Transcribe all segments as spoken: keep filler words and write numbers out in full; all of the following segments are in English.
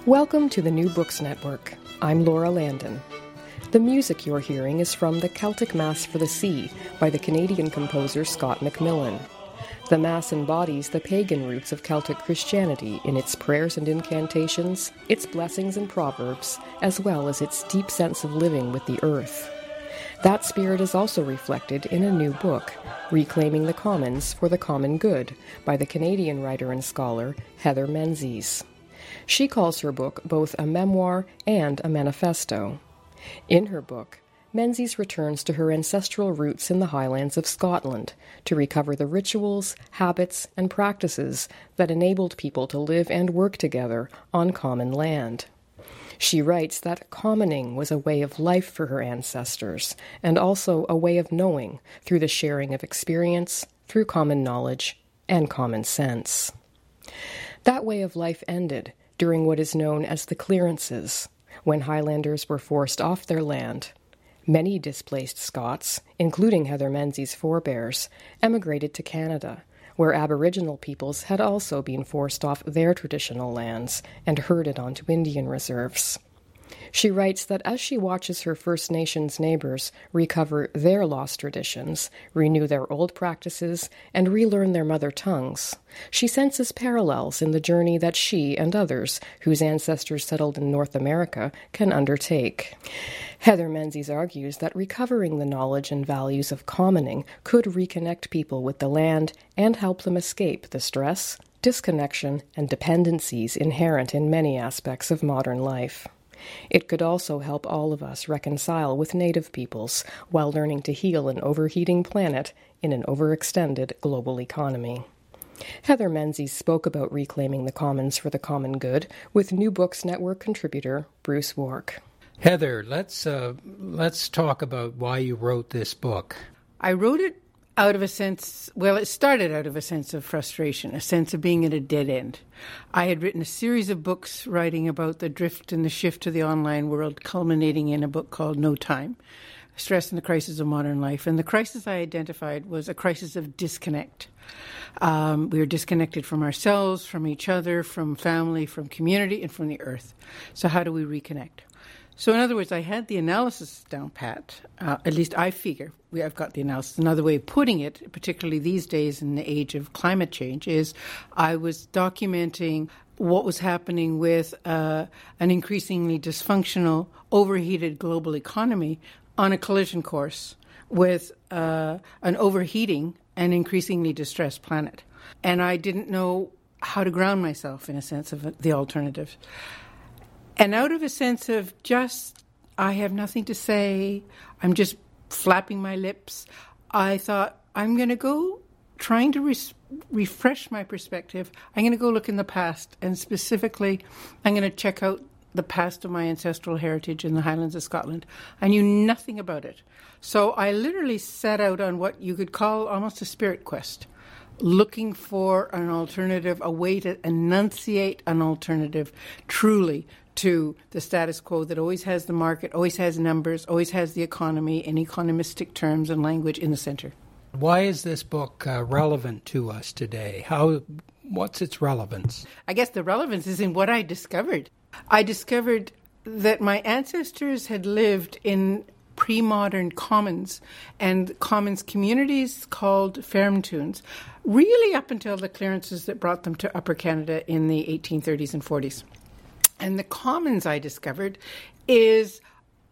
Welcome to the New Books Network. I'm Laura Landon. The music you're hearing is from the Celtic Mass for the Sea by the Canadian composer Scott McMillan. The Mass embodies the pagan roots of Celtic Christianity in its prayers and incantations, its blessings and proverbs, as well as its deep sense of living with the earth. That spirit is also reflected in a new book, Reclaiming the Commons for the Common Good, by the Canadian writer and scholar Heather Menzies. She calls her book both a memoir and a manifesto. In her book, Menzies returns to her ancestral roots in the highlands of Scotland to recover the rituals, habits, and practices that enabled people to live and work together on common land. She writes that commoning was a way of life for her ancestors, and also a way of knowing through the sharing of experience, through common knowledge, and common sense. That way of life ended during what is known as the clearances, when Highlanders were forced off their land. Many displaced Scots, including Heather Menzies' forebears, emigrated to Canada, where Aboriginal peoples had also been forced off their traditional lands and herded onto Indian reserves. She writes that as she watches her First Nations neighbors recover their lost traditions, renew their old practices, and relearn their mother tongues, she senses parallels in the journey that she and others whose ancestors settled in North America can undertake. Heather Menzies argues that recovering the knowledge and values of commoning could reconnect people with the land and help them escape the stress, disconnection, and dependencies inherent in many aspects of modern life. It could also help all of us reconcile with Native peoples while learning to heal an overheating planet in an overextended global economy. Heather Menzies spoke about reclaiming the commons for the common good with New Books Network contributor Bruce Wark. Heather, let's uh, let's talk about why you wrote this book. I wrote it out of a sense, well, it started out of a sense of frustration, a sense of being at a dead end. I had written a series of books writing about the drift and the shift to the online world, culminating in a book called No Time, Stress and the Crisis of Modern Life. And the crisis I identified was a crisis of disconnect. Um, we were disconnected from ourselves, from each other, from family, from community, and from the earth. So how do we reconnect? So in other words, I had the analysis down pat. Uh, at least I figure we, I've got the analysis. Another way of putting it, particularly these days in the age of climate change, is I was documenting what was happening with uh, an increasingly dysfunctional, overheated global economy on a collision course with uh, an overheating and increasingly distressed planet. And I didn't know how to ground myself in a sense of the alternative. And out of a sense of just, I have nothing to say, I'm just flapping my lips, I thought, I'm going to go, trying to re- refresh my perspective, I'm going to go look in the past, and specifically, I'm going to check out the past of my ancestral heritage in the Highlands of Scotland. I knew nothing about it. So I literally set out on what you could call almost a spirit quest, looking for an alternative, a way to enunciate an alternative truly to the status quo that always has the market, always has numbers, always has the economy in economistic terms and language in the center. Why is this book uh, relevant to us today? How? What's its relevance? I guess the relevance is in what I discovered. I discovered that my ancestors had lived in pre-modern commons and commons communities called fermtunes, really up until the clearances that brought them to Upper Canada in the eighteen thirties and forties. And the commons, I discovered, is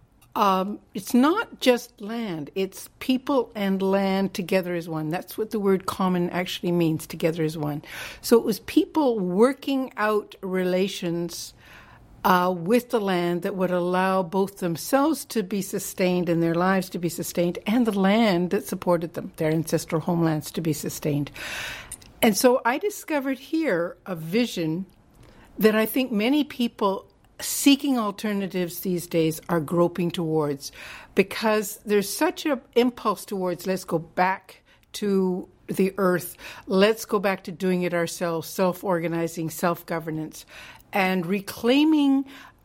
um, it's not just land. It's people and land together as one. That's what the word common actually means, together as one. So it was people working out relations uh, with the land that would allow both themselves to be sustained and their lives to be sustained, and the land that supported them, their ancestral homelands, to be sustained. And so I discovered here a vision that I think many people seeking alternatives these days are groping towards, because there's such an impulse towards let's go back to the earth, let's go back to doing it ourselves, self-organizing, self-governance, and reclaiming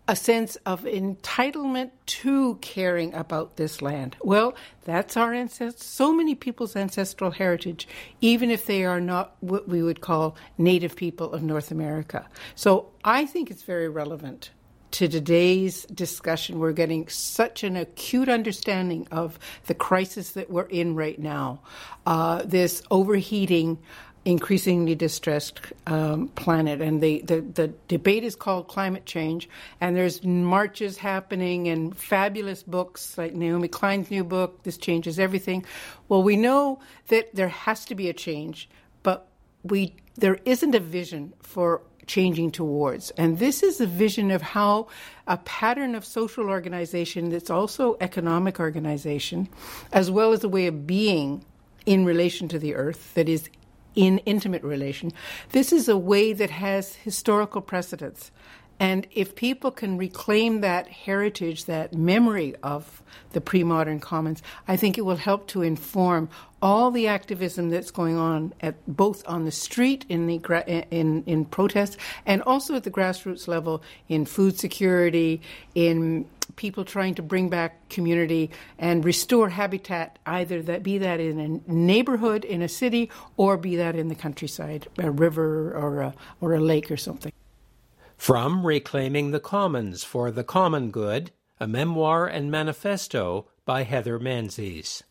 a sense of entitlement to caring about this land. Well, that's our ancestors, so many people's ancestral heritage, even if they are not what we would call native people of North America. So I think it's very relevant to today's discussion. We're getting such an acute understanding of the crisis that we're in right now, uh, this overheating, increasingly distressed um, planet. And the, the, the debate is called climate change, and there's marches happening and fabulous books like Naomi Klein's new book, This Changes Everything. Well, we know that there has to be a change, but we there isn't a vision for changing towards. And this is a vision of how a pattern of social organization that's also economic organization, as well as a way of being in relation to the earth that is in intimate relation. This is a way that has historical precedence. And if people can reclaim that heritage, that memory of the pre-modern commons, I think it will help to inform all the activism that's going on at both on the street in the in in protest, and also at the grassroots level in food security, in people trying to bring back community and restore habitat, either that be that in a neighborhood in a city or be that in the countryside, a river or a or a lake or something. From Reclaiming the Commons for the Common Good, a memoir and manifesto by Heather Menzies.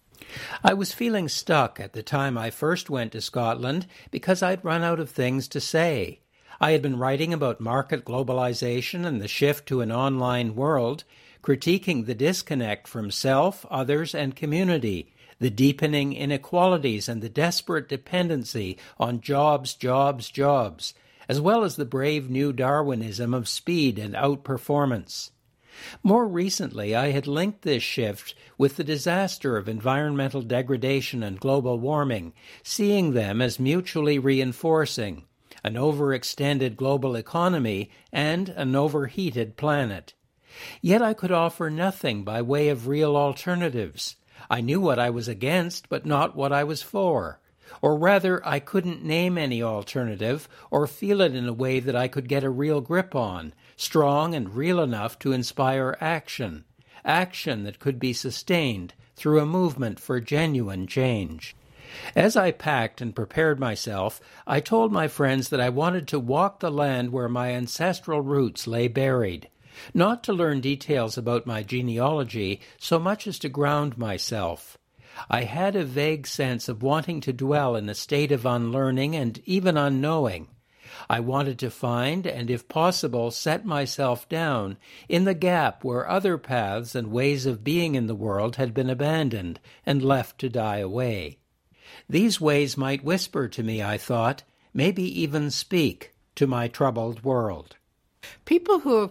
I was feeling stuck at the time I first went to Scotland because I'd run out of things to say. I had been writing about market globalization and the shift to an online world, critiquing the disconnect from self, others, and community, the deepening inequalities and the desperate dependency on jobs, jobs, jobs, as well as the brave new Darwinism of speed and outperformance. More recently, I had linked this shift with the disaster of environmental degradation and global warming, seeing them as mutually reinforcing, an overextended global economy and an overheated planet. Yet I could offer nothing by way of real alternatives. I knew what I was against, but not what I was for. Or rather, I couldn't name any alternative or feel it in a way that I could get a real grip on, strong and real enough to inspire action, action that could be sustained through a movement for genuine change. As I packed and prepared myself, I told my friends that I wanted to walk the land where my ancestral roots lay buried, not to learn details about my genealogy so much as to ground myself. I had a vague sense of wanting to dwell in a state of unlearning and even unknowing. I wanted to find, and if possible, set myself down in the gap where other paths and ways of being in the world had been abandoned and left to die away. These ways might whisper to me, I thought, maybe even speak to my troubled world. People who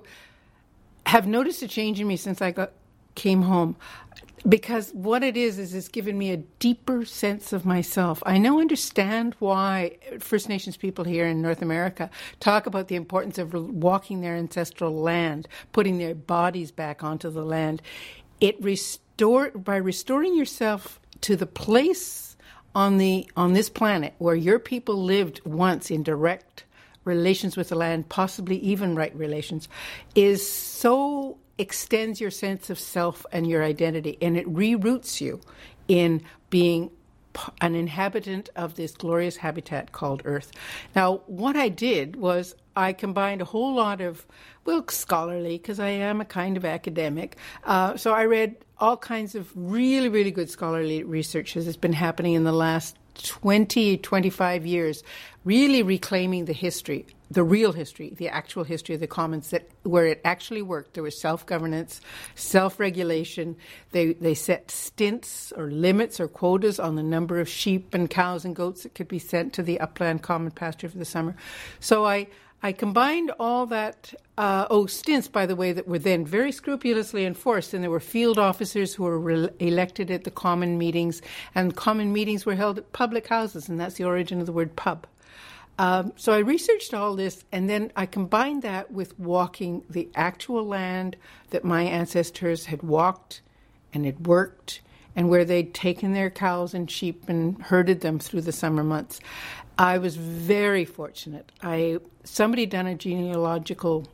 have noticed a change in me since I got came home, because what it is, is it's given me a deeper sense of myself. I now understand why First Nations people here in North America talk about the importance of walking their ancestral land, putting their bodies back onto the land. It restore by restoring yourself to the place on the on this planet where your people lived once in direct relations with the land, possibly even right relations, is so extends your sense of self and your identity, and it reroots you in being an inhabitant of this glorious habitat called Earth. Now, what I did was I combined a whole lot of, well, scholarly, because I am a kind of academic, uh, so I read all kinds of really, really good scholarly research that has been happening in the last twenty, twenty-five years, really reclaiming the history, the real history, the actual history of the commons, that where it actually worked. There was self-governance, self-regulation. They they set stints or limits or quotas on the number of sheep and cows and goats that could be sent to the upland common pasture for the summer. So I I combined all that, uh, oh, stints, by the way, that were then very scrupulously enforced, and there were field officers who were re- elected at the common meetings, and common meetings were held at public houses, and that's the origin of the word pub. Um, so I researched all this, and then I combined that with walking the actual land that my ancestors had walked and had worked, and where they'd taken their cows and sheep and herded them through the summer months. I was very fortunate. I somebody done a genealogical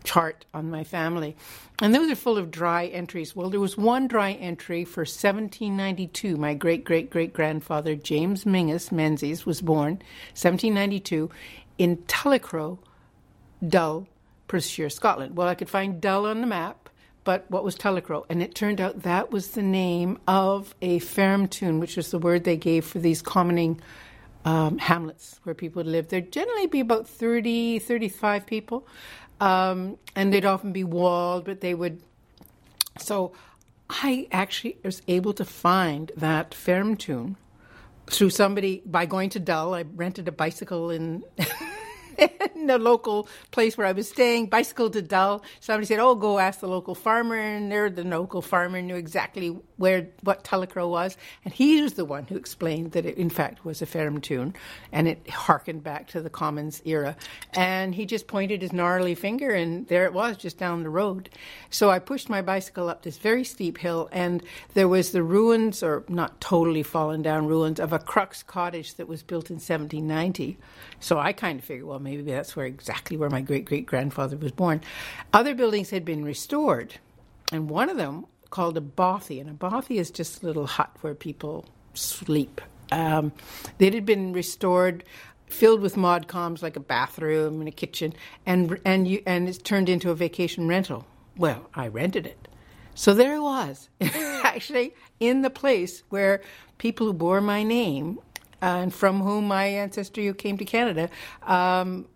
chart on my family. And those are full of dry entries. Well, there was one dry entry for seventeen ninety-two. My great-great-great-grandfather, James Mingus Menzies, was born seventeen ninety-two in Tullicrow, Dull, Perthshire, Scotland. Well, I could find Dull on the map, but what was Tullicrow? And it turned out that was the name of a fermtune, which was the word they gave for these commoning um, hamlets where people would live. There'd generally be about thirty, thirty-five people. Um, and they'd often be walled, but they would... So I actually was able to find that fermtune through somebody, by going to Dull. I rented a bicycle in... in the local place where I was staying, bicycle to Dull. Somebody said, oh, go ask the local farmer, and there the local farmer knew exactly where what Tullicrow was, and he was the one who explained that it in fact was a fermtune, and it harkened back to the Commons era. And he just pointed his gnarly finger, and there it was, just down the road. So I pushed my bicycle up this very steep hill, and there was the ruins, or not totally fallen down ruins, of a crux cottage that was built in seventeen ninety. So I kind of figured, well, maybe that's where exactly where my great-great-grandfather was born. Other buildings had been restored, and one of them called a bothy, and a bothy is just a little hut where people sleep. Um, it had been restored, filled with mod coms, like a bathroom and a kitchen, and and you and it's turned into a vacation rental. Well, I rented it. So there it was, actually in the place where people who bore my name uh, and from whom my ancestor who came to Canada um,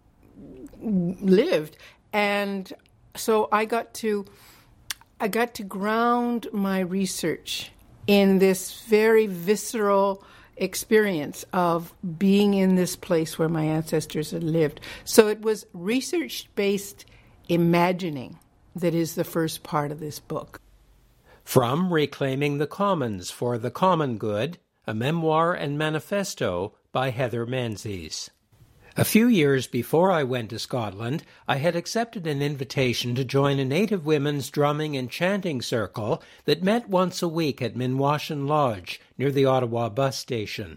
lived. And so I got to I got to ground my research in this very visceral experience of being in this place where my ancestors had lived. So it was research-based imagining that is the first part of this book. From Reclaiming the Commons for the Common Good, a memoir and manifesto by Heather Menzies. A few years before I went to Scotland, I had accepted an invitation to join a Native women's drumming and chanting circle that met once a week at Minwashen Lodge, near the Ottawa bus station.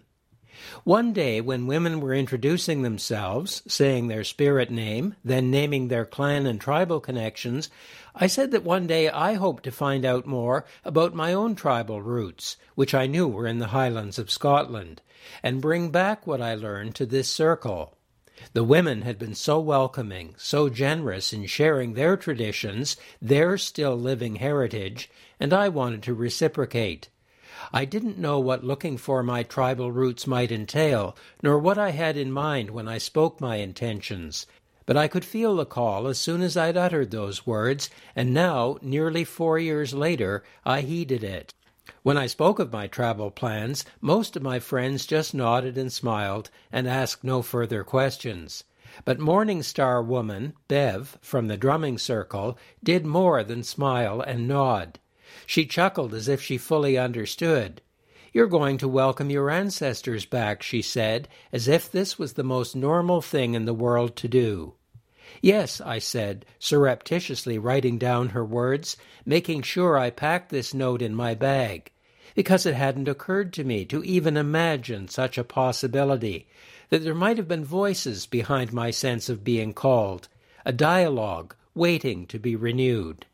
One day, when women were introducing themselves, saying their spirit name, then naming their clan and tribal connections, I said that one day I hoped to find out more about my own tribal roots, which I knew were in the Highlands of Scotland, and bring back what I learned to this circle. The women had been so welcoming, so generous in sharing their traditions, their still living heritage, and I wanted to reciprocate. I didn't know what looking for my tribal roots might entail, nor what I had in mind when I spoke my intentions, but I could feel the call as soon as I'd uttered those words, and now, nearly four years later, I heeded it. When I spoke of my travel plans, most of my friends just nodded and smiled and asked no further questions. But Morning Star woman, Bev, from the drumming circle, did more than smile and nod. She chuckled as if she fully understood. "You're going to welcome your ancestors back," she said, as if this was the most normal thing in the world to do. "Yes," I said, surreptitiously writing down her words, making sure I packed this note in my bag, because it hadn't occurred to me to even imagine such a possibility, that there might have been voices behind my sense of being called, a dialogue waiting to be renewed.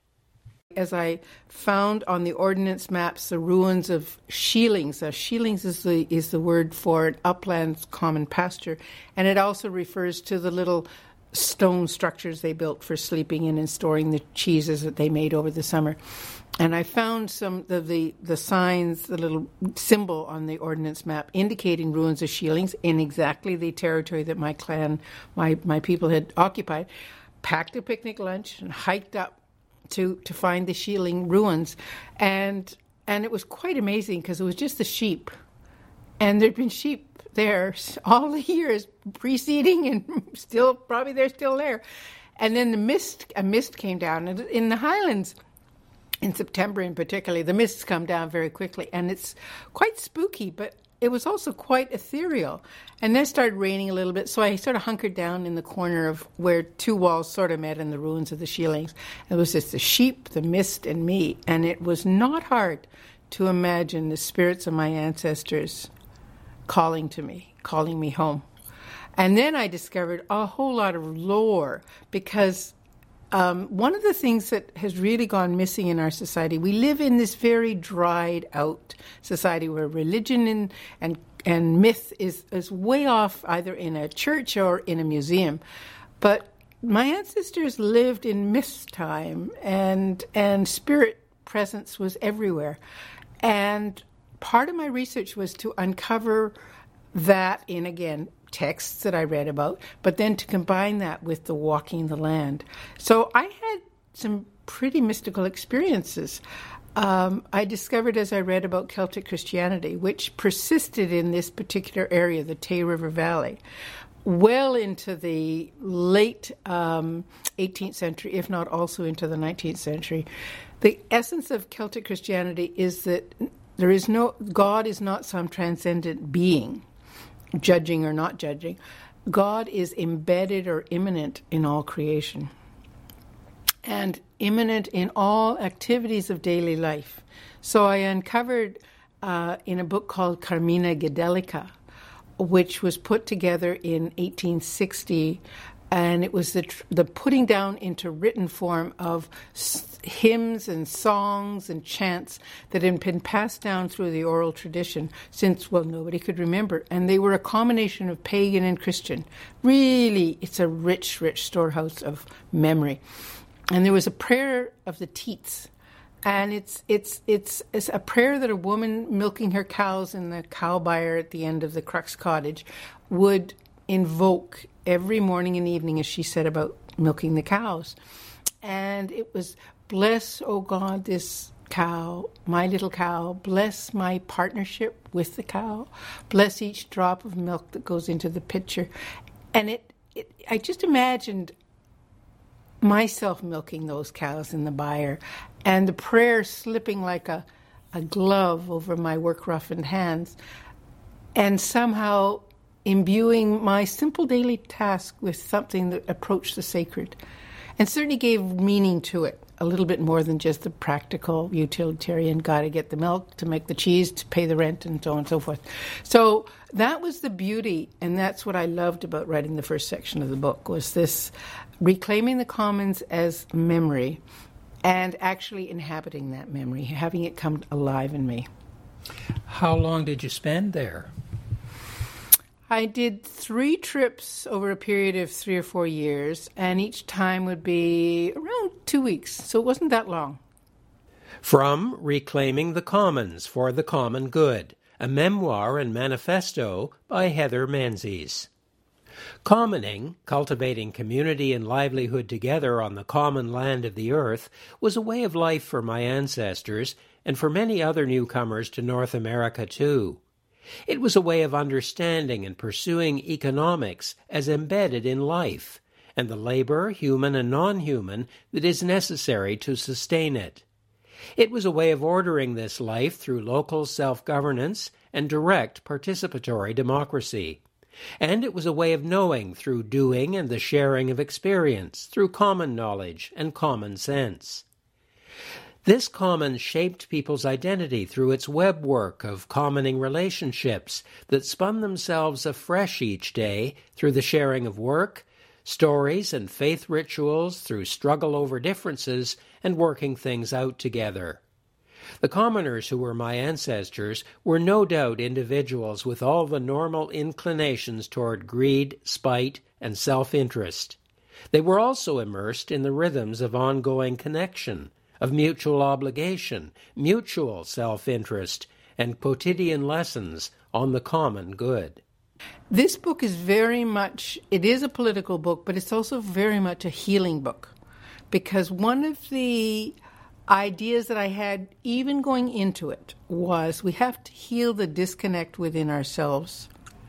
As I found on the ordnance maps the ruins of sheilings, uh, sheilings is the is the word for an upland common pasture, and it also refers to the little stone structures they built for sleeping in and storing the cheeses that they made over the summer. And I found some of the, the signs, the little symbol on the ordnance map indicating ruins of sheilings in exactly the territory that my clan, my, my people had occupied. Packed a picnic lunch and hiked up to to find the Sheeling ruins, and and it was quite amazing because it was just the sheep, and there'd been sheep there all the years preceding, and still probably they're still there. And then the mist, a mist came down, and in the Highlands, in September in particular, the mists come down very quickly, and it's quite spooky, but it was also quite ethereal. And then it started raining a little bit, so I sort of hunkered down in the corner of where two walls sort of met in the ruins of the Sheilings. It was just the sheep, the mist, and me. And it was not hard to imagine the spirits of my ancestors calling to me, calling me home. And then I discovered a whole lot of lore, because Um, one of the things that has really gone missing in our society, we live in this very dried out society where religion and and, and myth is, is way off, either in a church or in a museum. But my ancestors lived in myth time, and and spirit presence was everywhere. And part of my research was to uncover that in, again, texts that I read about, but then to combine that with the walking the land. So I had some pretty mystical experiences. Um, I discovered as I read about Celtic Christianity, which persisted in this particular area, the Tay River Valley, well into the late um, eighteenth century, if not also into the nineteenth century. The essence of Celtic Christianity is that there is no, God is not some transcendent being, judging or not judging. God is embedded or immanent in all creation and immanent in all activities of daily life. So I uncovered uh, in a book called Carmina Gadelica, which was put together in eighteen sixty, and it was the tr- the putting down into written form of s- hymns and songs and chants that had been passed down through the oral tradition since, well, nobody could remember. And they were a combination of pagan and Christian. Really, it's a rich, rich storehouse of memory. And there was a prayer of the teats. And it's it's it's it's a prayer that a woman milking her cows in the cow byre at the end of the Crux cottage would invoke every morning and evening as she said about milking the cows. And it was, bless, oh God, this cow, my little cow. Bless my partnership with the cow. Bless each drop of milk that goes into the pitcher. And it, it I just imagined myself milking those cows in the byre, and the prayer slipping like a, a glove over my work-roughened hands, and somehow imbuing my simple daily task with something that approached the sacred, and certainly gave meaning to it, a little bit more than just the practical, utilitarian, got to get the milk to make the cheese, to pay the rent, and so on and so forth. So that was the beauty, and that's what I loved about writing the first section of the book, was this reclaiming the commons as memory and actually inhabiting that memory, having it come alive in me. How long did you spend there? I did three trips over a period of three or four years, and each time would be around two weeks, so it wasn't that long. From Reclaiming the Commons for the Common Good, a memoir and manifesto by Heather Menzies. Commoning, cultivating community and livelihood together on the common land of the earth, was a way of life for my ancestors and for many other newcomers to North America too. It was a way of understanding and pursuing economics as embedded in life, and the labor, human and non-human, that is necessary to sustain it. It was a way of ordering this life through local self-governance and direct participatory democracy. And it was a way of knowing through doing and the sharing of experience, through common knowledge and common sense. This common shaped people's identity through its webwork of commoning relationships that spun themselves afresh each day through the sharing of work, stories, and faith rituals, through struggle over differences and working things out together. The commoners who were my ancestors were no doubt individuals with all the normal inclinations toward greed, spite, and self-interest. They were also immersed in the rhythms of ongoing connection, of mutual obligation, mutual self-interest, and quotidian lessons on the common good. This book is very much, it is a political book, but it's also very much a healing book. Because one of the ideas that I had, even going into it, was we have to heal the disconnect within ourselves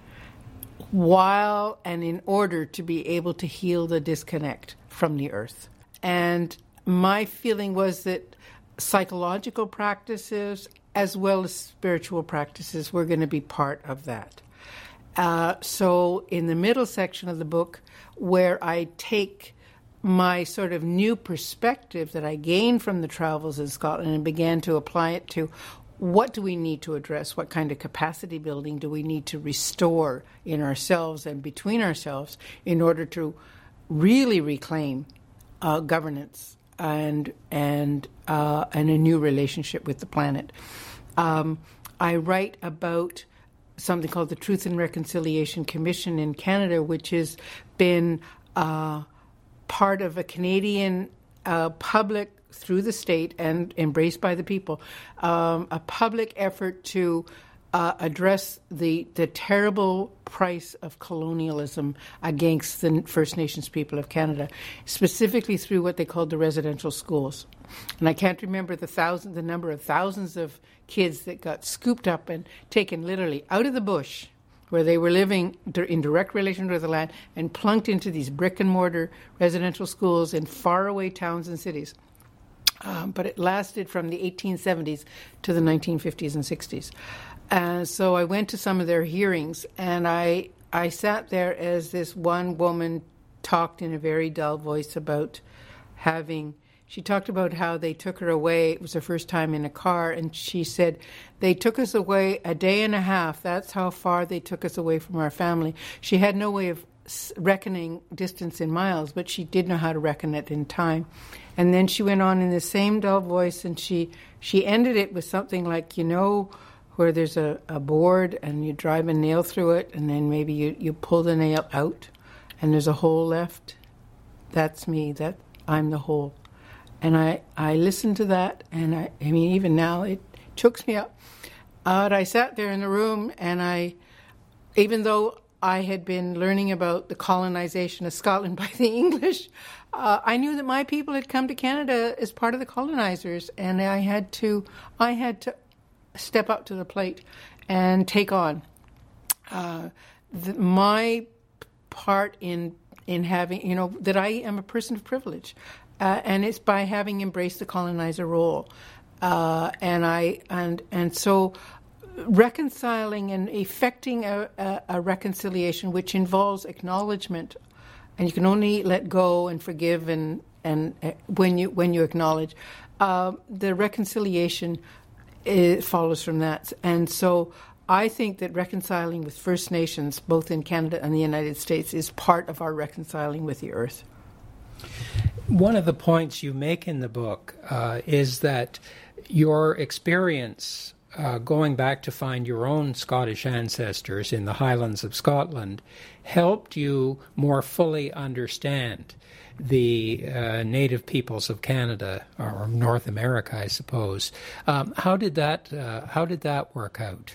while and in order to be able to heal the disconnect from the earth. And my feeling was that psychological practices as well as spiritual practices were going to be part of that. Uh, so in the middle section of the book, where I take my sort of new perspective that I gained from the travels in Scotland and began to apply it to what do we need to address, what kind of capacity building do we need to restore in ourselves and between ourselves in order to really reclaim uh, governance and and uh, and a new relationship with the planet. Um, I write about something called the Truth and Reconciliation Commission in Canada, which has been uh, part of a Canadian uh, public, through the state and embraced by the people, um, a public effort to uh, address the the terrible price of colonialism against the First Nations people of Canada, specifically through what they called the residential schools. And I can't remember the thousand, the number of thousands of kids that got scooped up and taken literally out of the bush, where they were living in direct relation to the land, and plunked into these brick and mortar residential schools in faraway towns and cities. Um, but it lasted from the eighteen seventies to the nineteen fifties and sixties. And so I went to some of their hearings, and I I sat there as this one woman talked in a very dull voice about having, she talked about how they took her away. It was her first time in a car, and she said, they took us away a day and a half. That's how far they took us away from our family. She had no way of reckoning distance in miles, but she did know how to reckon it in time. And then she went on in the same dull voice, and she, she ended it with something like, you know, where there's a, a board and you drive a nail through it, and then maybe you, you pull the nail out and there's a hole left. That's me. That I'm the hole. And I, I listened to that, and I, I mean, even now it chokes me up. Uh, but I sat there in the room, and I, even though I had been learning about the colonization of Scotland by the English, uh, I knew that my people had come to Canada as part of the colonizers, and I had to, I had to step up to the plate and take on uh, the, my part in in having, you know, that I am a person of privilege, uh, and it's by having embraced the colonizer role, uh, and I and and so reconciling and effecting a, a, a reconciliation which involves acknowledgement, and you can only let go and forgive and and uh, when you when you acknowledge, uh, the reconciliation it follows from that. And so I think that reconciling with First Nations, both in Canada and the United States, is part of our reconciling with the earth. One of the points you make in the book uh, is that your experience uh, going back to find your own Scottish ancestors in the Highlands of Scotland helped you more fully understand the uh, native peoples of Canada, or North America, I suppose. Um, how did that uh, how did that work out?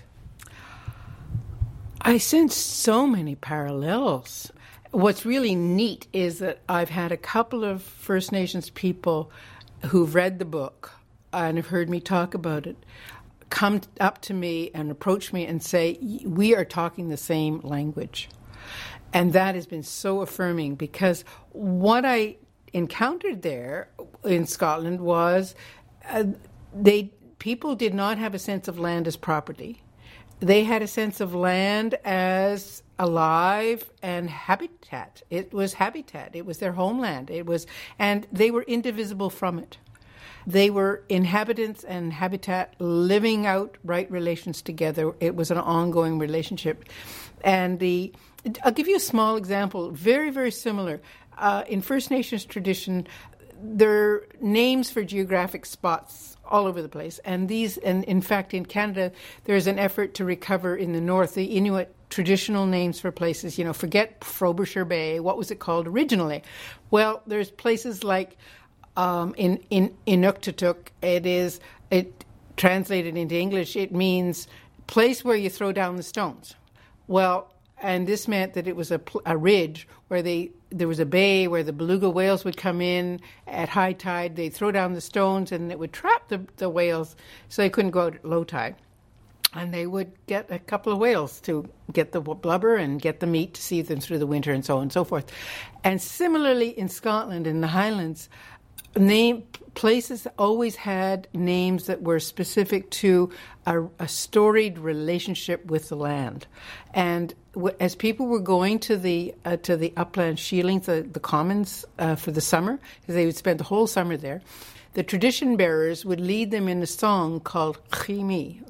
I sense so many parallels. What's really neat is that I've had a couple of First Nations people who've read the book and have heard me talk about it come up to me and approach me and say, we are talking the same language. And that has been so affirming, because what I encountered there in Scotland was uh, they people did not have a sense of land as property. They had a sense of land as alive and habitat. It was habitat. It was their homeland. It was, and they were indivisible from it. They were inhabitants and habitat living out right relations together. It was an ongoing relationship. And the I'll give you a small example, very, very similar. Uh, in First Nations tradition, there are names for geographic spots all over the place. And these, and in fact, in Canada, there's an effort to recover in the north the Inuit traditional names for places. You know, forget Frobisher Bay. What was it called originally? Well, there's places like um, in, in Inuktitut, it is, it translated into English, it means place where you throw down the stones. Well, and this meant that it was a, a ridge where they there was a bay where the beluga whales would come in at high tide. They'd throw down the stones, and it would trap the, the whales so they couldn't go out at low tide. And they would get a couple of whales to get the blubber and get the meat to see them through the winter, and so on and so forth. And similarly in Scotland, in the Highlands, name places always had names that were specific to a, a storied relationship with the land. And w- as people were going to the uh, to the upland sheilings, the, the commons uh, for the summer, because they would spend the whole summer there, the tradition bearers would lead them in a song called Chimi, or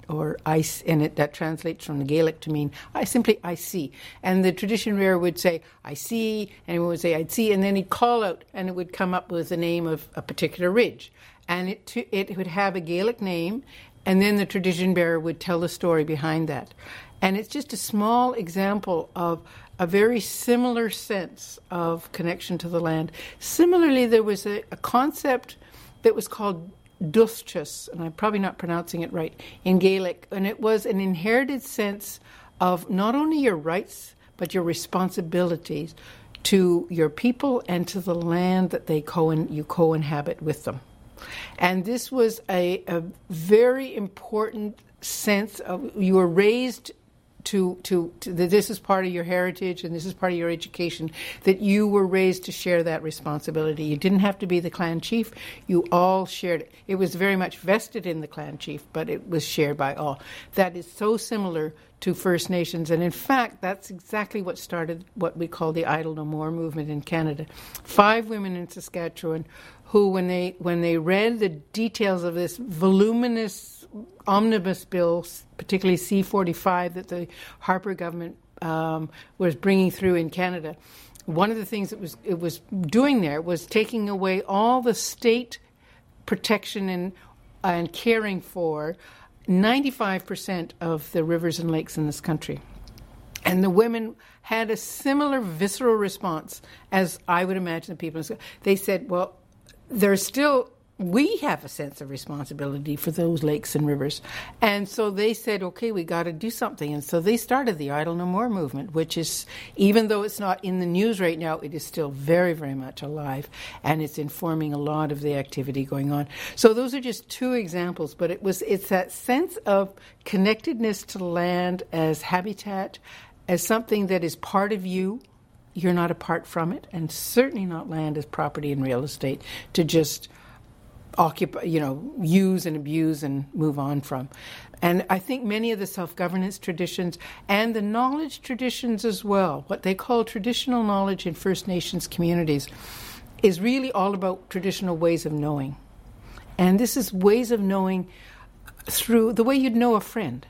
or I, and it, that translates from the Gaelic to mean I simply I see. And the tradition bearer would say I see, and he would say I'd see, and then he'd call out, and it would come up with the name of a particular ridge, and it it would have a Gaelic name, and then the tradition bearer would tell the story behind that. And it's just a small example of a very similar sense of connection to the land. Similarly, there was a, a concept that was called Dúchas, and I'm probably not pronouncing it right, in Gaelic, and it was an inherited sense of not only your rights, but your responsibilities to your people and to the land that they co- you co-inhabit with them. And this was a, a very important sense of, you were raised To, to, to that this is part of your heritage and this is part of your education, that you were raised to share that responsibility. You didn't have to be the clan chief. You all shared it. It was very much vested in the clan chief, but it was shared by all. That is so similar to First Nations. And in fact, that's exactly what started what we call the Idle No More movement in Canada. Five women in Saskatchewan who, when they when they read the details of this voluminous omnibus bill, particularly C forty-five, that the Harper government um, was bringing through in Canada, one of the things it was it was doing there was taking away all the state protection and and caring for ninety-five percent of the rivers and lakes in this country. And the women had a similar visceral response as I would imagine the people. They said, well, there's still, we have a sense of responsibility for those lakes and rivers. And so they said, okay, we got to do something. And so they started the Idle No More movement, which is, even though it's not in the news right now, it is still very, very much alive. And it's informing a lot of the activity going on. So those are just two examples. But it was it's that sense of connectedness to the land as habitat, as something that is part of you. You're not apart from it. And certainly not land as property and real estate to just occupy, you know, use and abuse and move on from. And I think many of the self-governance traditions and the knowledge traditions as well, what they call traditional knowledge in First Nations communities, is really all about traditional ways of knowing. And this is ways of knowing through the way you'd know a friend,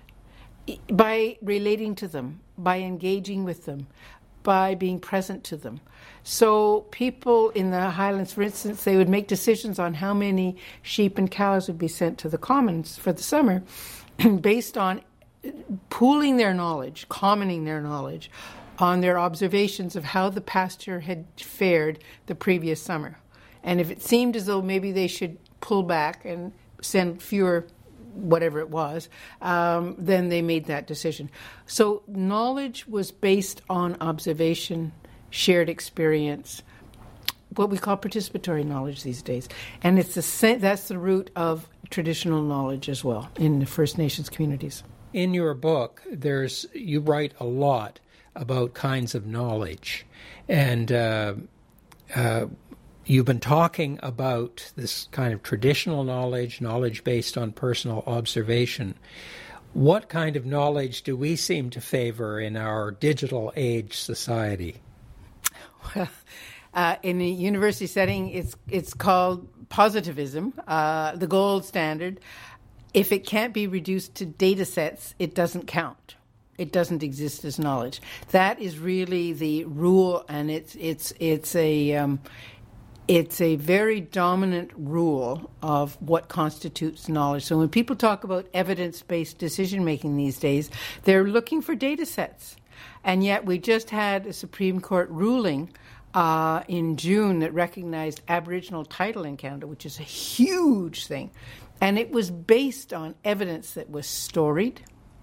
by relating to them, by engaging with them, by being present to them. So people in the Highlands, for instance, they would make decisions on how many sheep and cows would be sent to the commons for the summer based on pooling their knowledge, commoning their knowledge on their observations of how the pasture had fared the previous summer. And if it seemed as though maybe they should pull back and send fewer whatever it was, um, then they made that decision. So knowledge was based on observation, shared experience, what we call participatory knowledge these days. And it's the that's the root of traditional knowledge as well in the First Nations communities. In your book, there's you write a lot about kinds of knowledge. And uh, uh, you've been talking about this kind of traditional knowledge, knowledge based on personal observation. What kind of knowledge do we seem to favor in our digital age society? Well, uh, in a university setting, it's it's called positivism, uh, the gold standard. If it can't be reduced to data sets, it doesn't count. It doesn't exist as knowledge. That is really the rule, and it's it's it's a um, it's a very dominant rule of what constitutes knowledge. So when people talk about evidence-based decision-making these days, they're looking for data sets. And yet we just had a Supreme Court ruling uh, in June that recognized Aboriginal title in Canada, which is a huge thing. And it was based on evidence that was storied,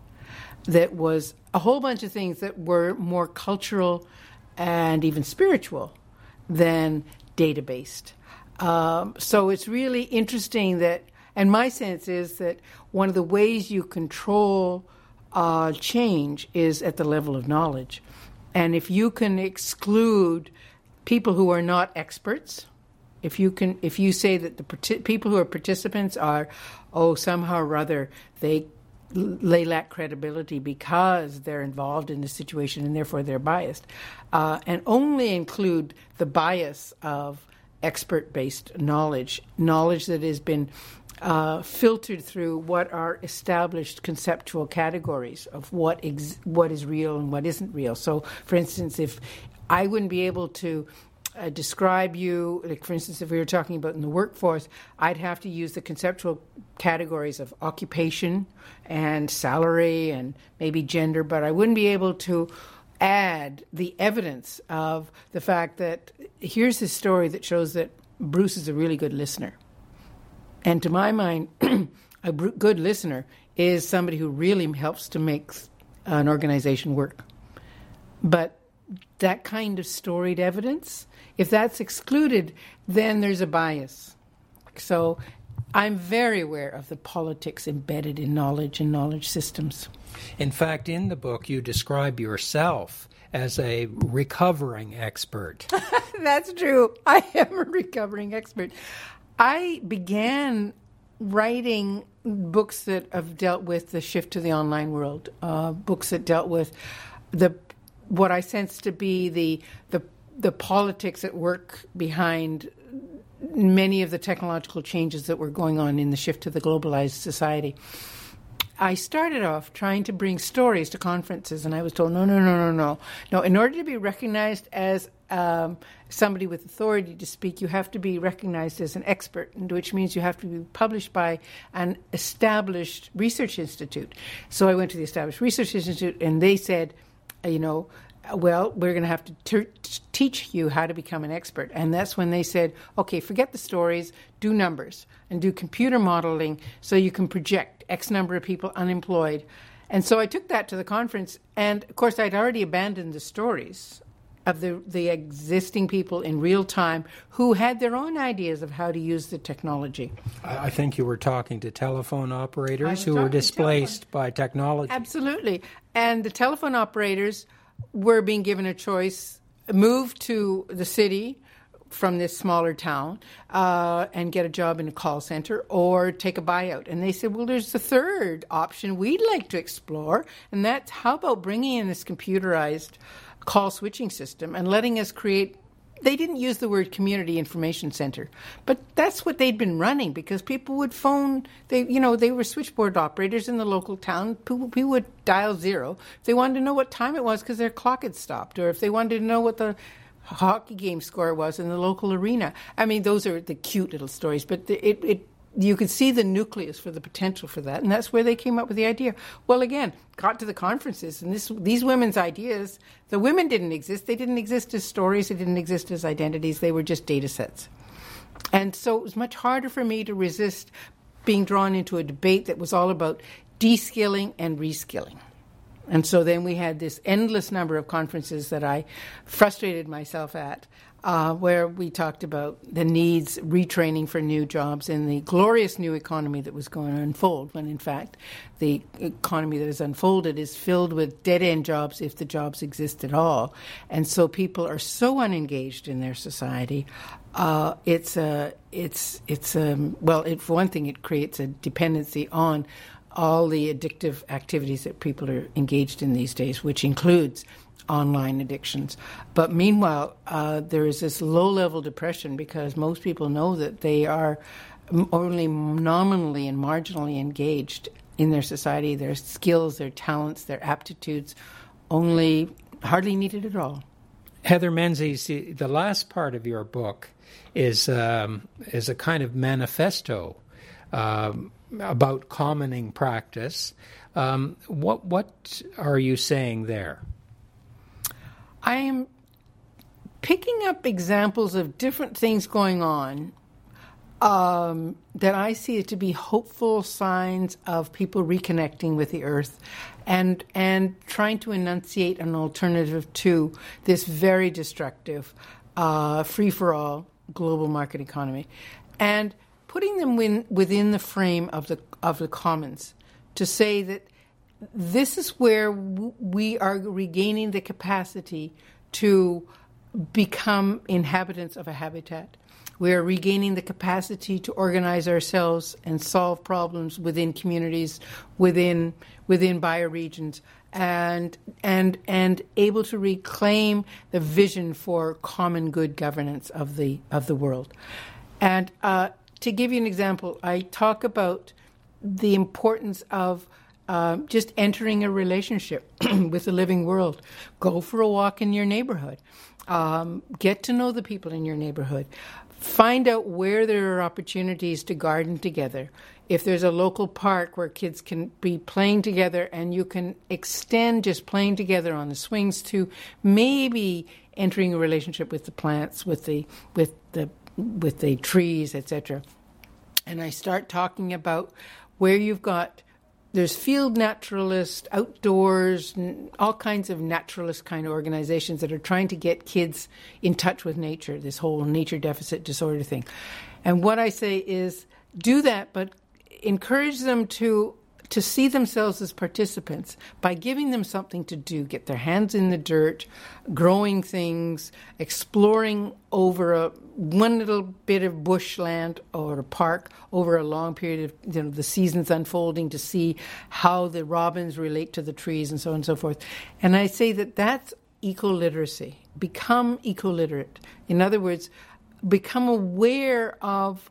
that was a whole bunch of things that were more cultural and even spiritual than data-based. Um, so it's really interesting that, and my sense is that one of the ways you control uh, change is at the level of knowledge. And if you can exclude people who are not experts, if you can, if you say that the partic- people who are participants are, oh, somehow or other, they they lack credibility because they're involved in the situation and therefore they're biased, uh, and only include the bias of expert-based knowledge, knowledge that has been uh, filtered through what are established conceptual categories of what ex- what is real and what isn't real. So, for instance, if I wouldn't be able to Uh, describe you, like for instance, if we were talking about in the workforce, I'd have to use the conceptual categories of occupation and salary and maybe gender, but I wouldn't be able to add the evidence of the fact that here's this story that shows that Bruce is a really good listener. And to my mind, a br- good listener is somebody who really helps to make an organization work. But that kind of storied evidence, if that's excluded, then there's a bias. So I'm very aware of the politics embedded in knowledge and knowledge systems. In fact, in the book, you describe yourself as a recovering expert. That's true. I am a recovering expert. I began writing books that have dealt with the shift to the online world, uh, books that dealt with the what I sense to be the the the politics at work behind many of the technological changes that were going on in the shift to the globalized society. I started off trying to bring stories to conferences, and I was told, no, no, no, no, no. No, in order to be recognized as um, somebody with authority to speak, you have to be recognized as an expert, which means you have to be published by an established research institute. So I went to the established research institute, and they said, you know, well, we're going to have to t- teach you how to become an expert. And that's when they said, okay, forget the stories, do numbers, and do computer modeling so you can project X number of people unemployed. And so I took that to the conference, and of course I'd already abandoned the stories of the, the existing people in real time who had their own ideas of how to use the technology. I think you were talking to telephone operators who were displaced by technology. Absolutely. And the telephone operators were being given a choice, move to the city from this smaller town uh, and get a job in a call center or take a buyout. And they said, well, there's a third option we'd like to explore, and that's how about bringing in this computerized call switching system and letting us create. They didn't use the word community information center, but that's what they'd been running because people would phone. They, you know, they were switchboard operators in the local town. People, people would dial zero if they wanted to know what time it was because their clock had stopped, or if they wanted to know what the hockey game score was in the local arena. I mean, those are the cute little stories, but the, it, it you could see the nucleus for the potential for that, and that's where they came up with the idea. Well, again, got to the conferences, and this these women's ideas, the women didn't exist. They didn't exist as stories. They didn't exist as identities. They were just data sets. And so it was much harder for me to resist being drawn into a debate that was all about de-skilling and reskilling. And so then we had this endless number of conferences that I frustrated myself at, uh, where we talked about the needs, retraining for new jobs in the glorious new economy that was going to unfold, when in fact the economy that has unfolded is filled with dead-end jobs if the jobs exist at all. And so people are so unengaged in their society. Uh, it's a, it's, it's um, well, it, for one thing, it creates a dependency on all the addictive activities that people are engaged in these days, which includes online addictions. But meanwhile, uh, there is this low-level depression because most people know that they are only nominally and marginally engaged in their society. Their skills, their talents, their aptitudes only hardly needed at all. Heather Menzies, the last part of your book is um, is a kind of manifesto um, about commoning practice. Um, what what are you saying there? I am picking up examples of different things going on um, that I see to be hopeful signs of people reconnecting with the earth and and trying to enunciate an alternative to this very destructive, uh, free-for-all global market economy, and putting them win, within the frame of the of the commons to say that this is where w- we are regaining the capacity to become inhabitants of a habitat. We are regaining the capacity to organize ourselves and solve problems within communities, within within bioregions, and and and able to reclaim the vision for common good governance of the of the world. And uh, to give you an example, I talk about the importance of uh, just entering a relationship with the living world. Go for a walk in your neighborhood. Um, get to know the people in your neighborhood. Find out where there are opportunities to garden together. If there's a local park where kids can be playing together, and you can extend just playing together on the swings to maybe entering a relationship with the plants, with the with the with the trees, et cetera. And I start talking about where you've got, there's field naturalists, outdoors, all kinds of naturalist kind of organizations that are trying to get kids in touch with nature, this whole nature deficit disorder thing. And what I say is, do that, but encourage them to to see themselves as participants by giving them something to do, get their hands in the dirt, growing things, exploring over a one little bit of bushland or a park over a long period of, you know, the seasons unfolding, to see how the robins relate to the trees and so on and so forth. And I say that that's eco-literacy. Become eco-literate. In other words, become aware of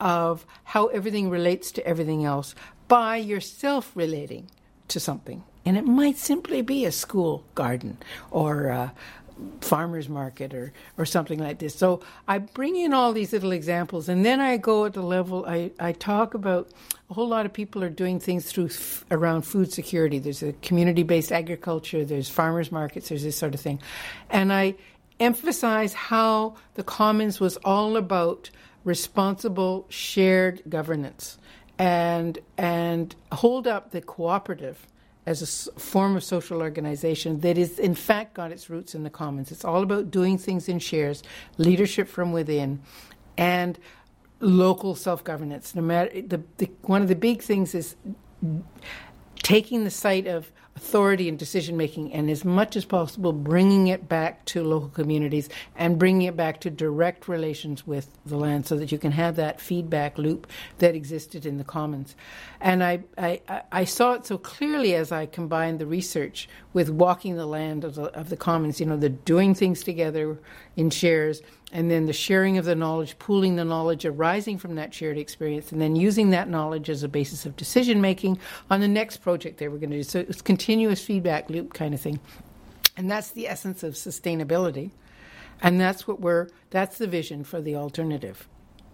of how everything relates to everything else by yourself relating to something. And it might simply be a school garden or a farmer's market or, or something like this. So I bring in all these little examples, and then I go at the level, I, I talk about a whole lot of people are doing things through f- around food security. There's a community-based agriculture, there's farmers markets, there's this sort of thing. And I emphasize how the Commons was all about responsible shared governance, and and hold up the cooperative as a s- form of social organization that is in fact got its roots in the Commons. It's all about doing things in shares, leadership from within, and local self-governance. No matter the, the one of the big things is taking the site of authority and decision-making and as much as possible bringing it back to local communities and bringing it back to direct relations with the land so that you can have that feedback loop that existed in the Commons. And I, I, I saw it so clearly as I combined the research with walking the land of the, of the Commons, you know, the doing things together in shares, and then the sharing of the knowledge, pooling the knowledge arising from that shared experience, and then using that knowledge as a basis of decision-making on the next project they were going to do. So it's continuous feedback loop kind of thing. And that's the essence of sustainability. And that's what we're, that's the vision for the alternative,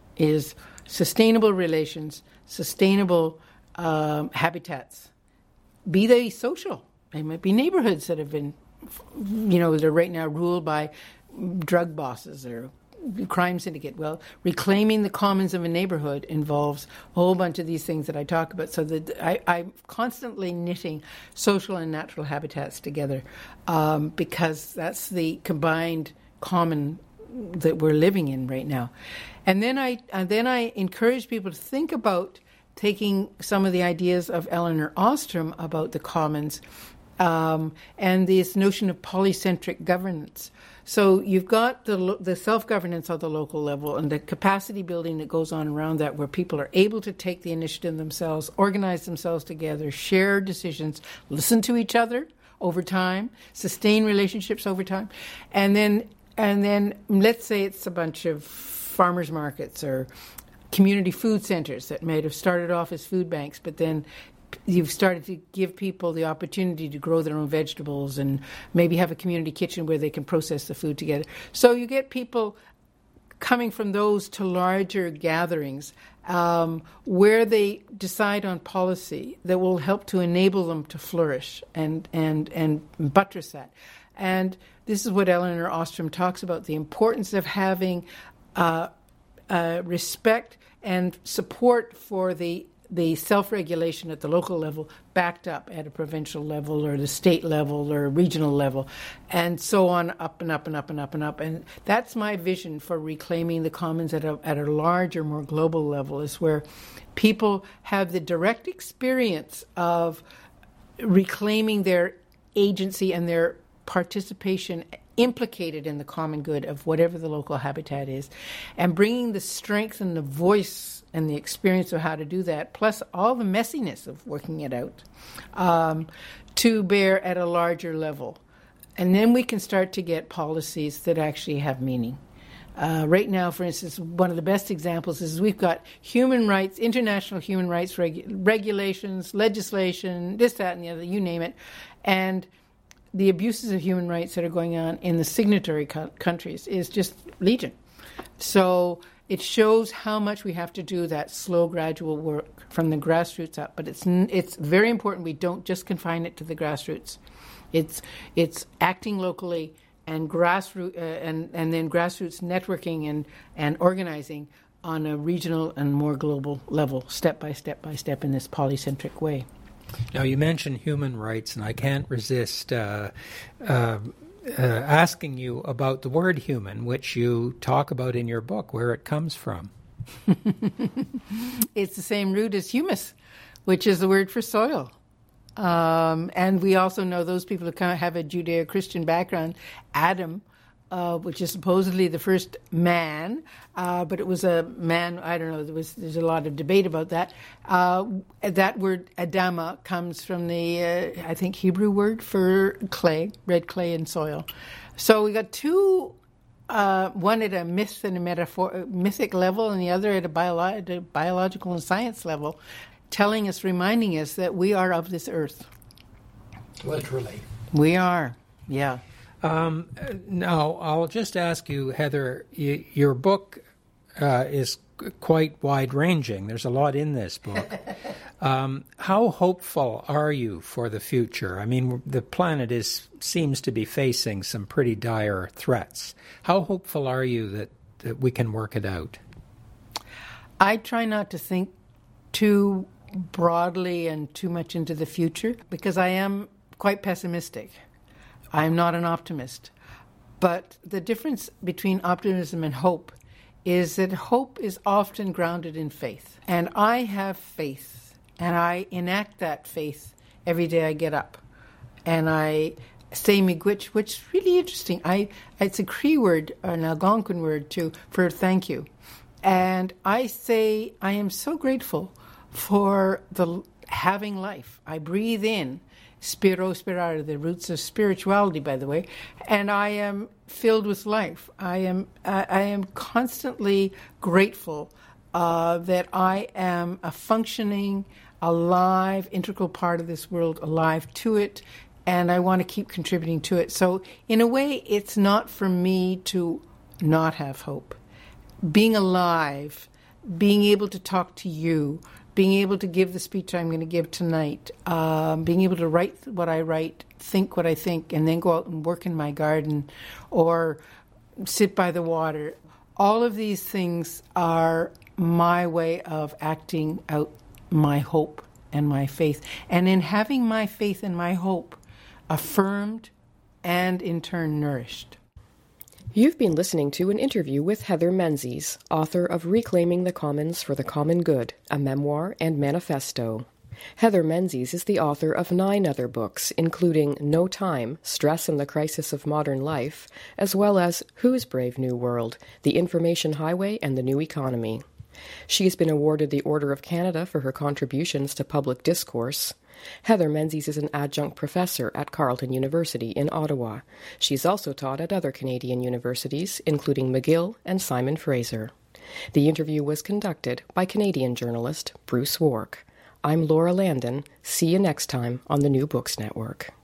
is sustainable relations, sustainable um, habitats. Be they social. They might be neighborhoods that have been, you know, they're right now ruled by drug bosses or crime syndicate. Well, reclaiming the commons of a neighborhood involves a whole bunch of these things that I talk about. So that I, I'm constantly knitting social and natural habitats together um, because that's the combined common that we're living in right now. And then I and then I encourage people to think about taking some of the ideas of Elinor Ostrom about the commons um, and this notion of polycentric governance. So you've got the the self-governance at the local level and the capacity building that goes on around that, where people are able to take the initiative themselves, organize themselves together, share decisions, listen to each other over time, sustain relationships over time. And then and then let's say it's a bunch of farmers markets or community food centers that might have started off as food banks, but then you've started to give people the opportunity to grow their own vegetables and maybe have a community kitchen where they can process the food together. So you get people coming from those to larger gatherings um, where they decide on policy that will help to enable them to flourish and, and, and buttress that. And this is what Elinor Ostrom talks about, the importance of having uh, uh, respect and support for the the self-regulation at the local level backed up at a provincial level or the state level or a regional level, and so on, up and up and up and up and up. And that's my vision for reclaiming the commons at a, at a larger, more global level, is where people have the direct experience of reclaiming their agency and their participation implicated in the common good of whatever the local habitat is, and bringing the strength and the voice and the experience of how to do that, plus all the messiness of working it out, um, to bear at a larger level. And then we can start to get policies that actually have meaning. Uh, right now, for instance, one of the best examples is we've got human rights, international human rights regu- regulations, legislation, this, that, and the other, you name it. And the abuses of human rights that are going on in the signatory co- countries is just legion. So it shows how much we have to do that slow, gradual work from the grassroots up. But it's it's very important we don't just confine it to the grassroots. It's it's acting locally and grassroots uh, and and then grassroots networking and and organizing on a regional and more global level, step by step by step in this polycentric way. Now, you mentioned human rights, and I can't resist uh, uh, uh, asking you about the word human, which you talk about in your book, where it comes from. It's the same root as humus, which is the word for soil. Um, and we also know those people who kind of have a Judeo-Christian background, Adam, uh, which is supposedly the first man, uh, but it was a man, I don't know, there was, there's a lot of debate about that. Uh, that word Adama comes from the, uh, I think, Hebrew word for clay, red clay and soil. So we got two, uh, one at a myth and a metaphor, mythic level, and the other at a, bio- at a biological and science level, telling us, reminding us that we are of this earth. Literally. We are, yeah. Um, now, I'll just ask you, Heather, y- your book uh, is quite wide-ranging. There's a lot in this book. um, how hopeful are you for the future? I mean, the planet is seems to be facing some pretty dire threats. How hopeful are you that, that we can work it out? I try not to think too broadly and too much into the future because I am quite pessimistic. I'm not an optimist. But the difference between optimism and hope is that hope is often grounded in faith. And I have faith, and I enact that faith every day I get up. And I say miigwech, which is really interesting. I It's a Cree word, an Algonquin word, too, for thank you. And I say I am so grateful for the having life. I breathe in spiro spirare, the roots of spirituality, by the way, and I am filled with life. I am uh, I am constantly grateful uh, that I am a functioning, alive, integral part of this world, alive to it, and I want to keep contributing to it. So in a way, it's not for me to not have hope. Being alive, being able to talk to you, being able to give the speech I'm going to give tonight, um, being able to write what I write, think what I think, and then go out and work in my garden or sit by the water. All of these things are my way of acting out my hope and my faith. And in having my faith and my hope affirmed and in turn nourished. You've been listening to an interview with Heather Menzies, author of Reclaiming the Commons for the Common Good, a memoir and manifesto. Heather Menzies is the author of nine other books, including No Time, Stress and the Crisis of Modern Life, as well as Whose Brave New World, The Information Highway and the New Economy. She has been awarded the Order of Canada for her contributions to public discourse. Heather Menzies is an adjunct professor at Carleton University in Ottawa. She's also taught at other Canadian universities, including McGill and Simon Fraser. The interview was conducted by Canadian journalist Bruce Wark. I'm Laura Landon. See you next time on the New Books Network.